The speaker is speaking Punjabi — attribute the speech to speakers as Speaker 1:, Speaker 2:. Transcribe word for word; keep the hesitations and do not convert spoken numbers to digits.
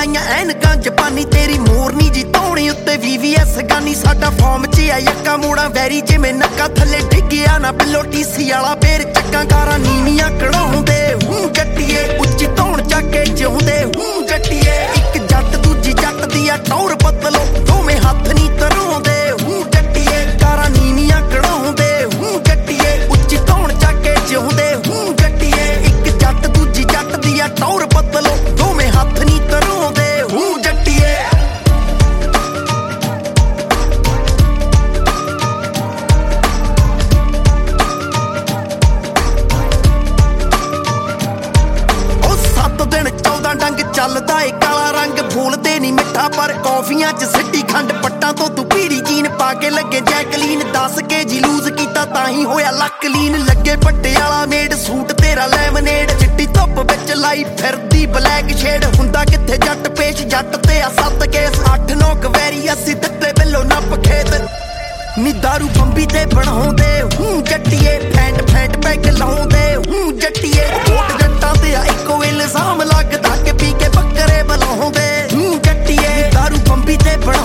Speaker 1: ਲਾਈਆਂ ਐਨਕਾਂ ਜਪਾਨੀ ਤੇਰੀ ਮੋਰਨੀ ਜੀ ਧੌਣੀ ਉੱਤੇ ਵੀ ਵੀ ਐਸ ਗਾਨੀ ਸਾਡਾ ਫਾਰਮ ਚ ਆ ਯੱਕਾ ਮੋੜਾ ਵੈਰੀ ਜਿਵੇਂ ਨੱਕਾ ਥੱਲੇ ਡਿੱਗਿਆ ਨਾ ਬਿੱਲੋ ਟੀਸੀ ਵਾਲਾ ਫੇਰ ਚੱਕਾਂ ਕਾਰਾਂ ਨੀਵੀਆਂ ਕਢਾਉਂਦੇ ਹੂੰ ਜੱਟੀਏ ਉੱਚੀ ਧੌਣ ਚੱਕ ਕੇ ਜਿਉਂਦੇ ਹੂੰ ਜੱਟੀਏ ਇੱਕ ਜੱਟ ਦੂਜੀ ਜੱਟ ਦੀ ਆ ਟੌਰ ਬਦਲੋ ਦੋਵੇਂ ਹੱਥ ਨਹੀਂ ਧਰਾਉਂਦੇ ਹੂੰ ਜੱਟੀਏ ਕਾਰਾਂ ਨੀਵੀਆਂ ਕਢਾਉਂਦੇ ਹੂੰ ਜੱਟੀਏ ਉੱਚੀ ਧੌਣ ਚੱਕ ਕੇ ਜਿਉਂਦੇ ਹੂੰ ਜੱਟੀਏ ਇੱਕ ਜੱਟ ਦੂਜੀ ਜੱਟ ਦੀ ਆ ਟੌਰ ਬਦਲੋ ਦੋਵੇਂ ਹੱਥ ਨਹੀਂ ਧਰਾਉਂਦੇ ਹੂੰ ਜੱਟੀਏ ਉਹ ਸੱਤ ਦਿਨ ਚੌਦਾਂ ਡੰਗ ਚੱਲਦਾ ਏ ਕਾਲਾ ਰੰਗ ਬੋਲਦੇ ਨੀ ਮਿੱਠਾ ਪਰ ਕੌਫੀਆਂ ਚ ਸਿੱਟੀ ਖੰਡ ਪੱਟਾਂ ਤੋਂ ਤੂੰ ਪੀੜੀ ਜੀਨ ਪਾ ਕੇ ਲੱਗੇ ਜੈਕਲੀਨ ਦਸ ਕੇ ਜੀ ਲੂਜ਼ ਕੀਤਾ ਤਾਂ ਹੀ ਹੋਇਆ ਲੱਕ ਲੀਨ ਲੱਗੇ ਪੱਟੇ ਵਾਲਾ ਮੇਡ ਸੂਟ ਤੇਰਾ ਲੈਮਨੇਡ ਚਿੱਟੀ ਧੁੱਪ ਵਿੱਚ ਲਾਈ ਫਿਰਦੀ ਬਲੈਕ ਸ਼ੇਡ ਹੁੰਦਾ ਕਿੱਥੇ ਜੱਟ ਪੇਸ਼ ਜੱਟ ਤੇ ਆ ਸੱਤ ਕੇਸ ਅੱਠ ਨੌ ਕਵੈਰੀ ਅਸੀਂ ਦਿੱਤੇ ਬਿੱਲੋ ਨੱਪ ਖੇਤ ਨੀ ਦਾਰੂ ਬੰਬੀ ਤੇ ਬਣਾਉਂਦੇ ਹੂੰ ਜੱਟੀਏ ਫੈਂਟ ਫੈਂਟ ਪੈਗ ਲਾਉਂਦੇ ਹੂੰ ਜੱਟੀਏ ਕੋਟ ਜੱਟਾਂ ਤੇ ਆ ਇੱਕੋ ਇਲਜ਼ਾਮ ਲੱਗਦਾ ਕਿ ਪੀ ਕੇ ਬੱਕਰੇ ਬਲਾਉਂਦੇ ਹੂੰ ਜੱਟੀਏ ਦਾਰੂ ਬੰਬੀ ਤੇ